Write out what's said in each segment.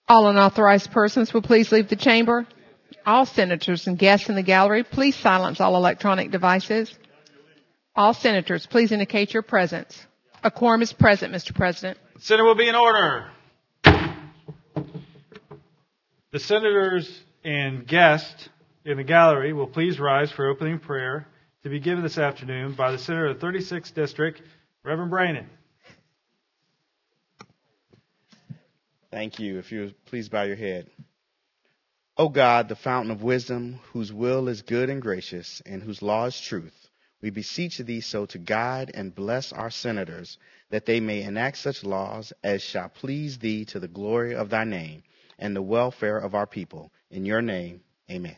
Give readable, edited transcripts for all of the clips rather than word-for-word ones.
All unauthorized persons will please leave the chamber. All senators and guests in the gallery, please silence all electronic devices. All senators, please indicate your presence. A quorum is present, Mr. President. The Senate will be in order. The senators and guests in the gallery will please rise for opening prayer to be given this afternoon by the Senator of the 36th District, Reverend Brannon. Thank you. If you would please bow your head. O God, the fountain of wisdom, whose will is good and gracious, and whose law is truth, we beseech thee so to guide and bless our senators, that they may enact such laws as shall please thee to the glory of thy name and the welfare of our people. In your name, amen.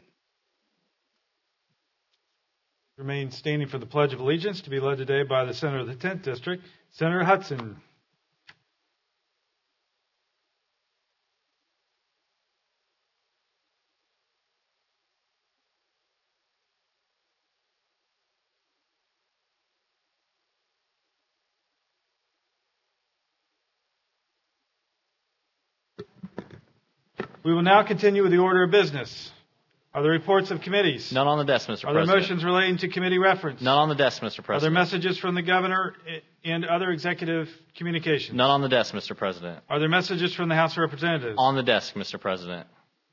Remain standing for the Pledge of Allegiance to be led today by the Senator of the 10th District, Senator Hudson. We will now continue with the order of business. Are there reports of committees? None on the desk, Mr. President. Are there motions relating to committee reference? None on the desk, Mr. President. Are there messages from the governor and other executive communications? None on the desk, Mr. President. Are there messages from the House of Representatives? On the desk, Mr. President.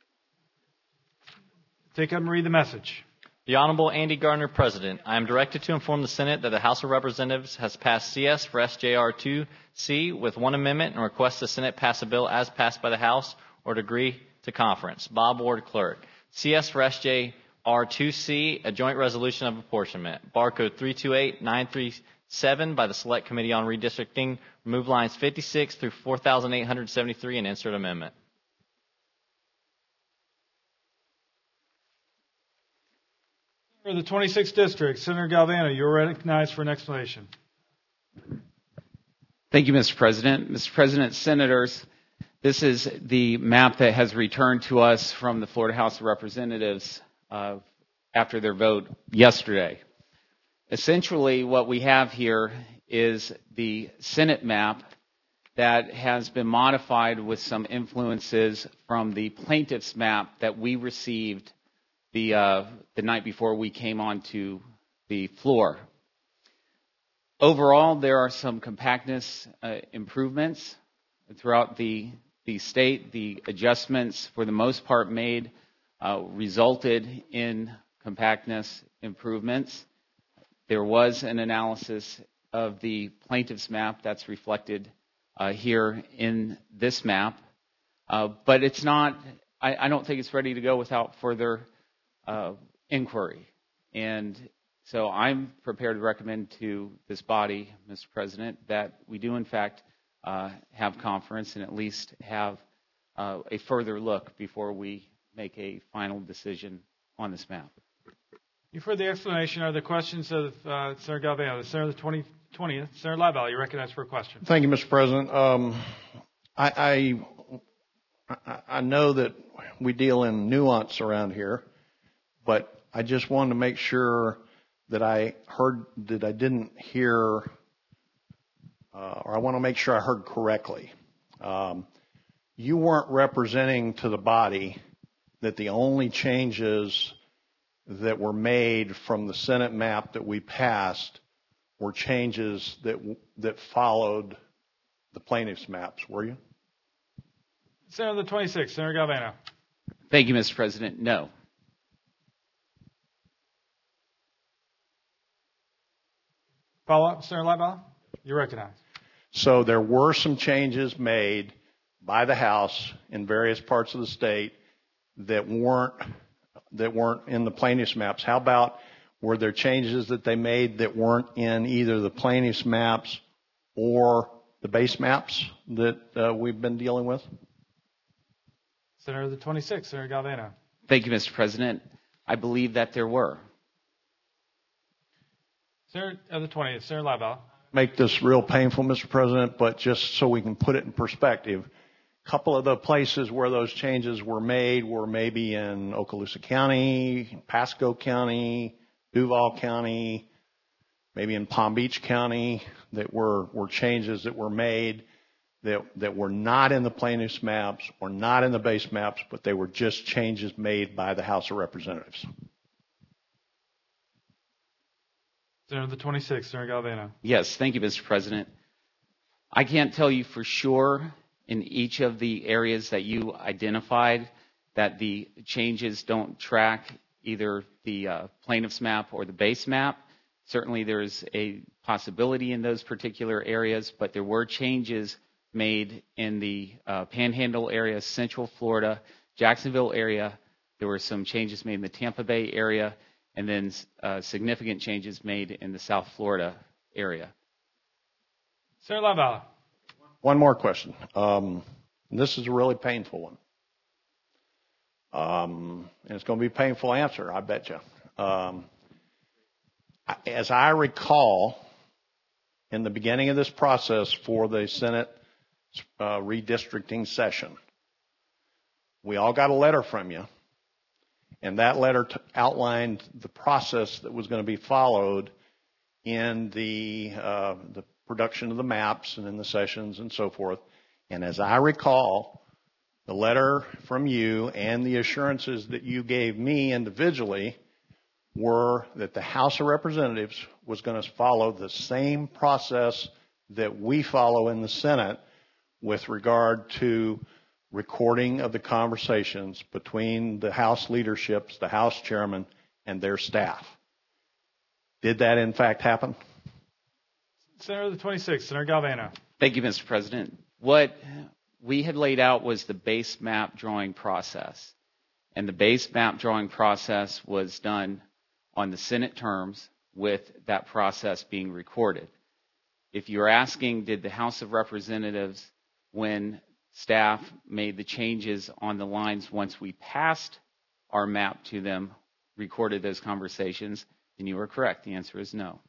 Take up and read the message. The Honorable Andy Gardner, President. I am directed to inform the Senate that the House of Representatives has passed CS for SJR 2C with one amendment and requests the Senate pass a bill as passed by the House or to agree to conference. Bob Ward, Clerk. CS for SJR 2C, a joint resolution of apportionment. Barcode 328937 by the Select Committee on Redistricting. Remove lines 56 through 4873 and insert amendment. For the 26th District, Senator Galvano, you're recognized for an explanation. Thank you, Mr. President. Mr. President, Senators, this is the map that has returned to us from the Florida House of Representatives after their vote yesterday. Essentially, what we have here is the Senate map that has been modified with some influences from the plaintiff's map that we received the night before we came onto the floor. Overall, there are some compactness improvements throughout the state. The adjustments, for the most part, made resulted in compactness improvements. There was an analysis of the plaintiff's map that's reflected here in this map, but it's not. I don't think it's ready to go without further inquiry. And so I'm prepared to recommend to this body, Mr. President, that we do in fact have conference and at least have a further look before we make a final decision on this map. You've heard the explanation. Are there questions of Senator Galvano? The Senator of the 20th, Senator Laval, you're recognized for a question. Thank you, Mr. President. I know that we deal in nuance around here, but I just wanted to make sure that I didn't hear, or I want to make sure I heard correctly. You weren't representing to the body that the only changes that were made from the Senate map that we passed were changes that followed the plaintiff's maps, were you? Senator of the 26th, Senator Galvano. Thank you, Mr. President. No. Follow-up, Senator Laval, you're recognized. So there were some changes made by the House in various parts of the state that weren't in the plaintiff's maps. How about, were there changes that they made that weren't in either the plaintiff's maps or the base maps that we've been dealing with? Senator of the 26th, Senator Galvano. Thank you, Mr. President. I believe that there were. Senator of the 20th, Senator Laval. Make this real painful, Mr. President, but just so we can put it in perspective, a couple of the places where those changes were made were maybe in Okaloosa County, Pasco County, Duval County, maybe in Palm Beach County, that were changes that were made that were not in the plaintiff's maps or not in the base maps, but they were just changes made by the House of Representatives. Senator the 26th, Senator Galvano. Yes, thank you, Mr. President. I can't tell you for sure in each of the areas that you identified that the changes don't track either the plaintiff's map or the base map. Certainly there's a possibility in those particular areas, but there were changes made in the Panhandle area, Central Florida, Jacksonville area. There were some changes made in the Tampa Bay area, and then significant changes made in the South Florida area. Senator LaValle. One more question. This is a really painful one. And it's going to be a painful answer, I bet you. As I recall, in the beginning of this process for the Senate redistricting session, we all got a letter from you, and that letter outlined the process that was going to be followed in the production of the maps and in the sessions and so forth. And as I recall, the letter from you and the assurances that you gave me individually were that the House of Representatives was going to follow the same process that we follow in the Senate with regard to recording of the conversations between the House leaderships, the House chairman, and their staff. Did that in fact happen? Senator the 26th, Senator Galvano. Thank you, Mr. President. What we had laid out was the base map drawing process. And the base map drawing process was done on the Senate terms with that process being recorded. If you're asking, did the House of Representatives, when staff made the changes on the lines once we passed our map to them, recorded those conversations, then you are correct. The answer is no.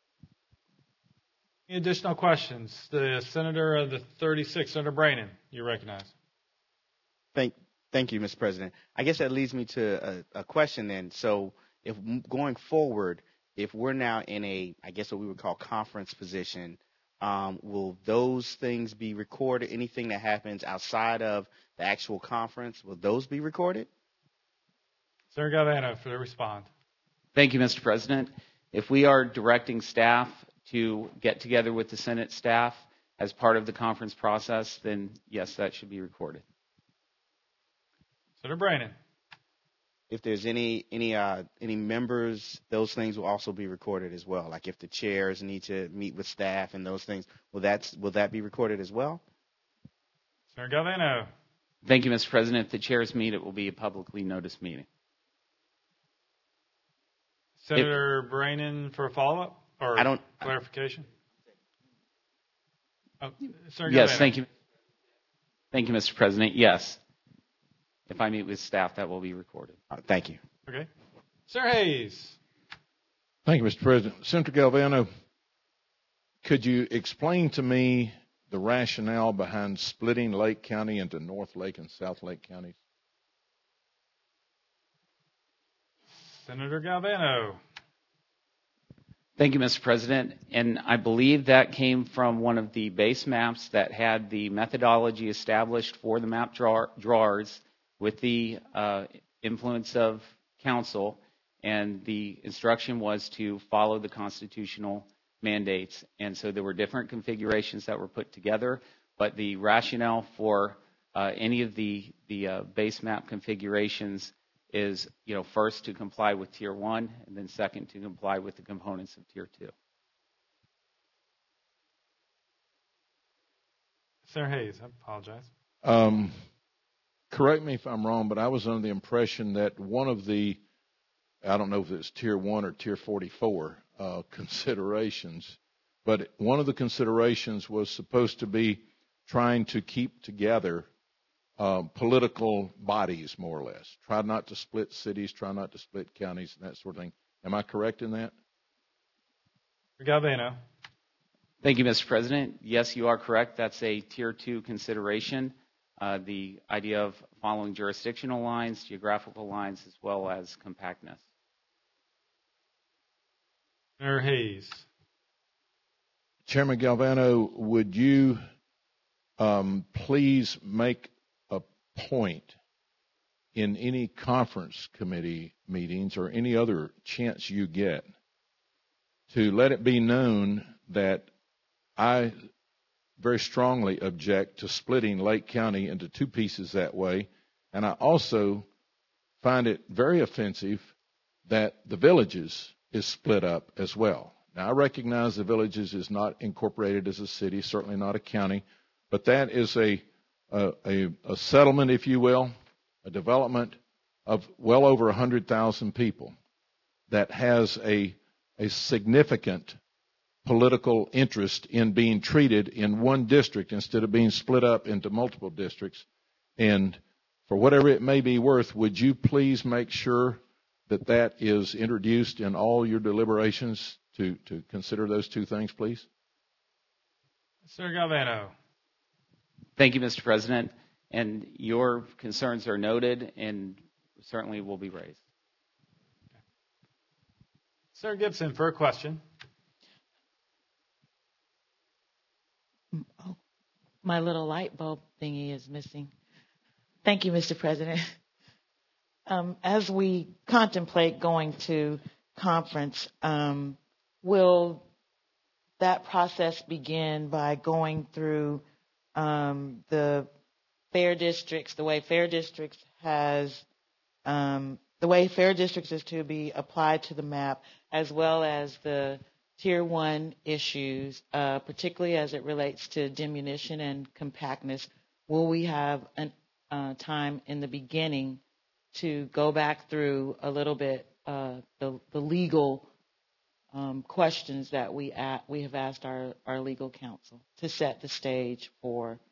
Any additional questions? The Senator of the 36th, Senator Brannan, you recognize. Thank you, Mr. President. I guess that leads me to a question then. So if going forward, if we're now in a, I guess what we would call conference position, will those things be recorded? Anything that happens outside of the actual conference, will those be recorded? Senator Galvano, for the respond. Thank you, Mr. President. If we are directing staff to get together with the Senate staff as part of the conference process, then yes, that should be recorded. Senator Brannan. If there's any members, those things will also be recorded as well. Like if the chairs need to meet with staff and those things, will that be recorded as well? Senator Galvano. Thank you, Mr. President. If the chairs meet, it will be a publicly noticed meeting. Senator Brannan for a follow-up or clarification? Oh, Senator yes, Galvano. thank you. Thank you, Mr. President. Yes. If I meet with staff, that will be recorded. Thank you. Okay. Sir Hayes. Thank you, Mr. President. Senator Galvano, could you explain to me the rationale behind splitting Lake County into North Lake and South Lake counties? Senator Galvano. Thank you, Mr. President. And I believe that came from one of the base maps that had the methodology established for the map drawers with the influence of council, and the instruction was to follow the constitutional mandates. And so there were different configurations that were put together, but the rationale for any of the base map configurations is, first to comply with Tier 1, and then second to comply with the components of Tier 2. Senator Hayes, I apologize. Correct me if I'm wrong, but I was under the impression that one of the, I don't know if it's Tier 1 or Tier 44 considerations, but one of the considerations was supposed to be trying to keep together political bodies, more or less. Try not to split cities, try not to split counties, and that sort of thing. Am I correct in that? Galvano. Thank you, Mr. President. Yes, you are correct. That's a Tier 2 consideration. The idea of following jurisdictional lines, geographical lines, as well as compactness. Senator Hayes. Chairman Galvano, would you please make a point in any conference committee meetings or any other chance you get to let it be known that I very strongly object to splitting Lake County into two pieces that way. And I also find it very offensive that the Villages is split up as well. Now, I recognize the Villages is not incorporated as a city, certainly not a county, but that is a settlement, if you will, a development of well over 100,000 people that has a significant political interest in being treated in one district instead of being split up into multiple districts. And for whatever it may be worth, would you please make sure that that is introduced in all your deliberations to consider those two things, please? Senator Galvano. Thank you, Mr. President. And your concerns are noted and certainly will be raised. Senator Gibson for a question. Oh, my little light bulb thingy is missing. Thank you, Mr. President. As we contemplate going to conference, will that process begin by going through the fair districts, the way fair districts is to be applied to the map, as well as the Tier 1 issues, particularly as it relates to diminution and compactness? Will we have time in the beginning to go back through a little bit the legal questions that we have asked our legal counsel to set the stage for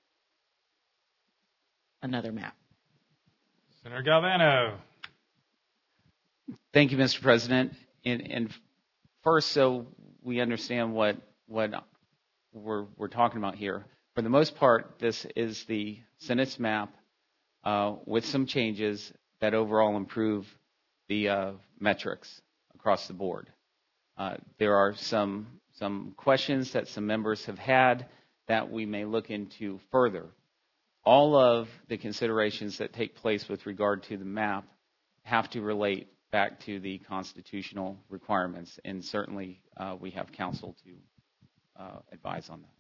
another map? Senator Galvano. Thank you, Mr. President. And first, so we understand what we're talking about here. For the most part, this is the Senate's map with some changes that overall improve the metrics across the board. There are some questions that some members have had that we may look into further. All of the considerations that take place with regard to the map have to relate back to the constitutional requirements, and certainly we have counsel to advise on that.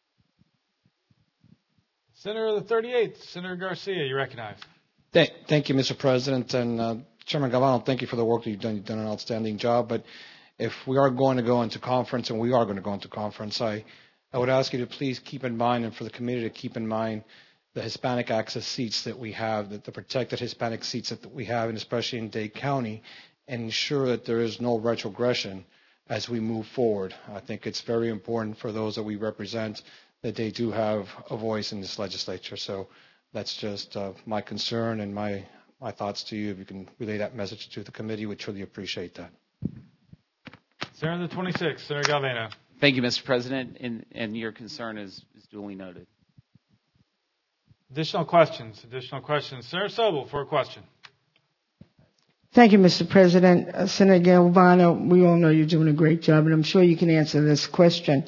Senator of the 38th, Senator Garcia, you recognize. Thank you, Mr. President. And Chairman Galvano, thank you for the work that you've done. You've done an outstanding job. But if we are going to go into conference, and we are going to go into conference, I would ask you to please keep in mind, and for the committee to keep in mind, the Hispanic access seats that we have, the protected Hispanic seats that we have, and especially in Dade County, and ensure that there is no retrogression as we move forward. I think it's very important for those that we represent that they do have a voice in this legislature. So that's just my concern and my thoughts to you. If you can relay that message to the committee, we'd truly appreciate that. Senator of the 26th, Senator Galvano. Thank you, Mr. President, and your concern is duly noted. Additional questions. Senator Sobel for a question. Thank you, Mr. President. Senator Galvano, we all know you're doing a great job, and I'm sure you can answer this question.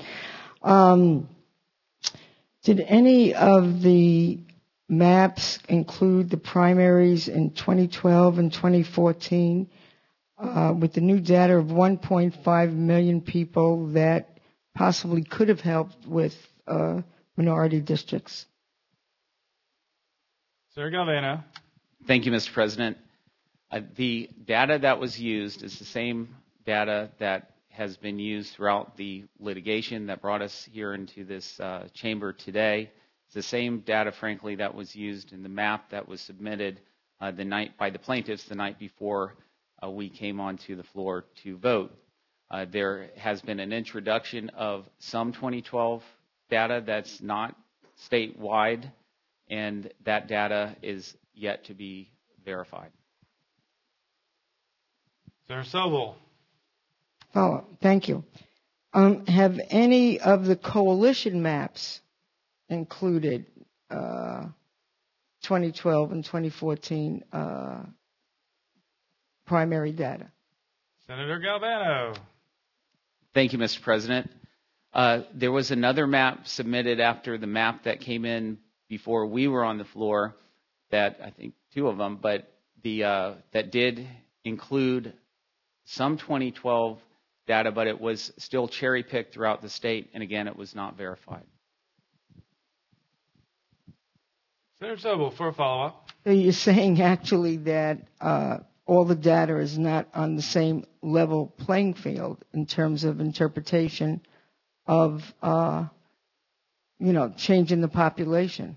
Did any of the maps include the primaries in 2012 and 2014 with the new data of 1.5 million people that possibly could have helped with minority districts? Senator Galvano. Thank you, Mr. President. The data that was used is the same data that has been used throughout the litigation that brought us here into this chamber today. It's the same data, frankly, that was used in the map that was submitted by the plaintiffs the night before we came onto the floor to vote. There has been an introduction of some 2012 data that's not statewide, and that data is yet to be verified. Senator Sobel. Oh, thank you. Have any of the coalition maps included 2012 and 2014 primary data? Senator Galvano. Thank you, Mr. President. There was another map submitted after the map that came in before we were on the floor, that I think two of them, but that did include some 2012 data, but it was still cherry-picked throughout the state, and again, it was not verified. Senator Sobel for a follow-up. So you're saying actually that all the data is not on the same level playing field in terms of interpretation of, changing the population.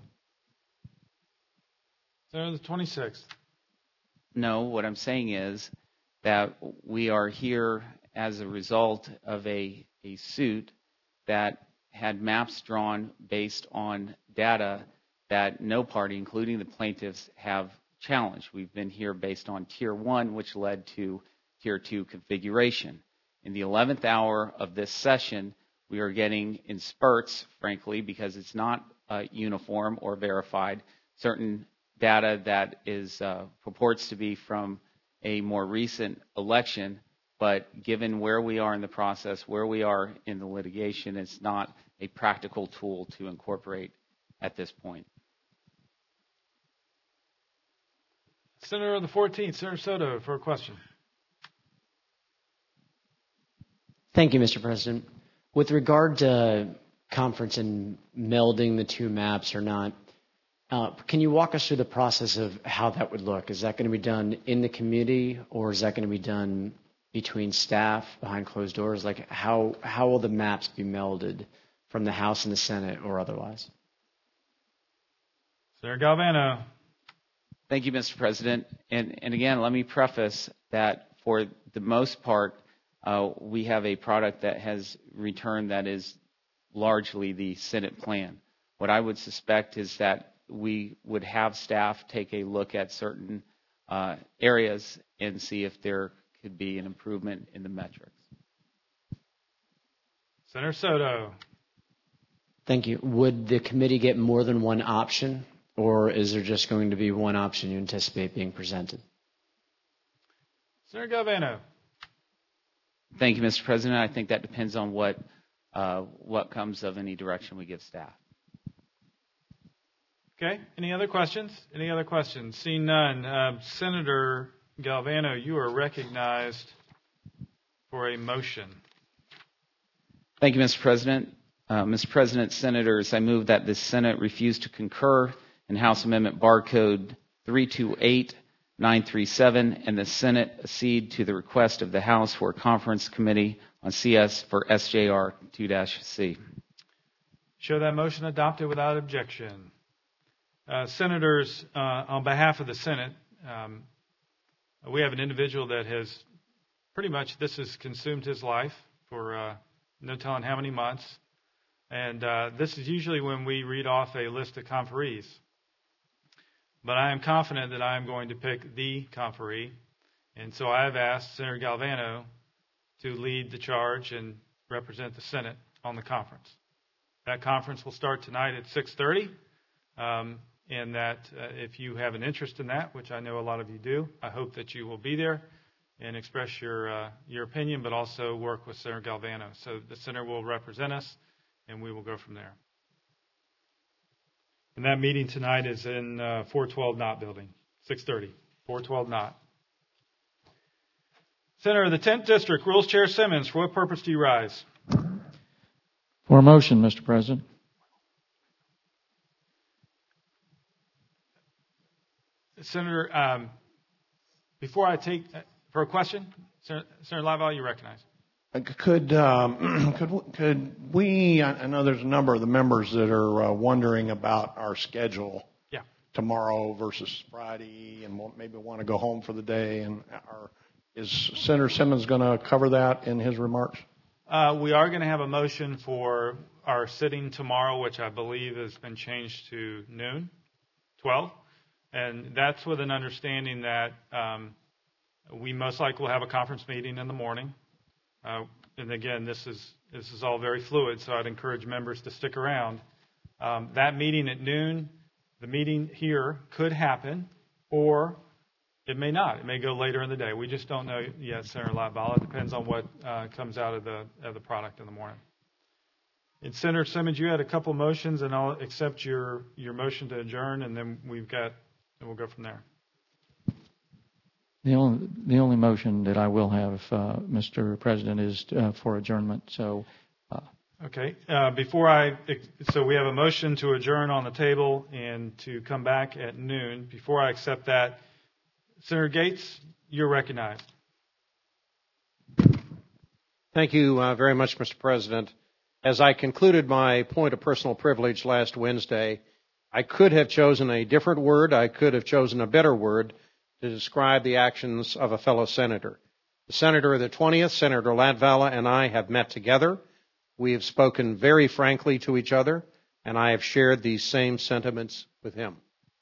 Senator the 26th. No, what I'm saying is that we are here as a result of a suit that had maps drawn based on data that no party, including the plaintiffs, have challenged. We've been here based on Tier 1, which led to Tier 2 configuration. In the 11th hour of this session, we are getting in spurts, frankly, because it's not uniform or verified, certain data that is purports to be from a more recent election, but given where we are in the process, where we are in the litigation, it's not a practical tool to incorporate at this point. Senator of the 14th, Senator Soto, for a question. Thank you, Mr. President. With regard to conference and melding the two maps or not, can you walk us through the process of how that would look? Is that going to be done in the committee, or is that going to be done between staff behind closed doors? Like, how will the maps be melded from the House and the Senate or otherwise? Senator Galvano. Thank you, Mr. President. And again, let me preface that for the most part, we have a product that has returned that is largely the Senate plan. What I would suspect is that we would have staff take a look at certain areas and see if there could be an improvement in the metrics. Senator Soto. Thank you. Would the committee get more than one option, or is there just going to be one option you anticipate being presented? Senator Galvano. Thank you, Mr. President. I think that depends on what comes of any direction we give staff. Okay. Any other questions? Any other questions? Seeing none. Senator Galvano, you are recognized for a motion. Thank you, Mr. President. Mr. President, Senators, I move that the Senate refuse to concur in House Amendment Barcode 328937 and the Senate accede to the request of the House for a conference committee on CS for SJR 2-C. Show that motion adopted without objection. Senators, on behalf of the Senate, we have an individual that has pretty much, this has consumed his life for no telling how many months. And this is usually when we read off a list of conferees. But I am confident that I am going to pick the conferee. And so I have asked Senator Galvano to lead the charge and represent the Senate on the conference. That conference will start tonight at 6:30. And that if you have an interest in that, which I know a lot of you do, I hope that you will be there and express your opinion, but also work with Senator Galvano. So the Senator will represent us, and we will go from there. And that meeting tonight is in 412 Knott Building, 6:30, 412 Knott. Senator of the 10th District, Rules Chair Simmons, for what purpose do you rise? For a motion, Mr. President. Senator, before I take for a question, Senator Laval, you recognize. Could we? I know there's a number of the members that are wondering about our schedule. Yeah. Tomorrow versus Friday, and maybe want to go home for the day. And is Senator Simmons going to cover that in his remarks? We are going to have a motion for our sitting tomorrow, which I believe has been changed to noon, 12. And that's with an understanding that we most likely will have a conference meeting in the morning. And again, this is all very fluid, so I'd encourage members to stick around. That meeting at noon, the meeting here could happen, or it may not. It may go later in the day. We just don't know yet, Senator Laval. It depends on what comes out of the product in the morning. And Senator Simmons, you had a couple motions, and I'll accept your motion to adjourn, and then we'll go from there. The only motion that I will have, Mr. President, is for adjournment. So. Okay. So we have a motion to adjourn on the table and to come back at noon. Before I accept that, Senator Gates, you're recognized. Thank you very much, Mr. President. As I concluded my point of personal privilege last Wednesday, I could have chosen a different word. I could have chosen a better word to describe the actions of a fellow senator. The senator of the 20th, Senator Latvala, and I have met together. We have spoken very frankly to each other, and I have shared these same sentiments with him.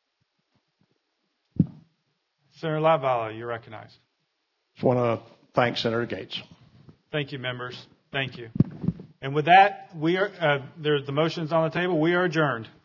Senator Latvala, you're recognized. Just want to thank Senator Gates. Thank you, members. Thank you. And with that, the motion's on the table. We are adjourned.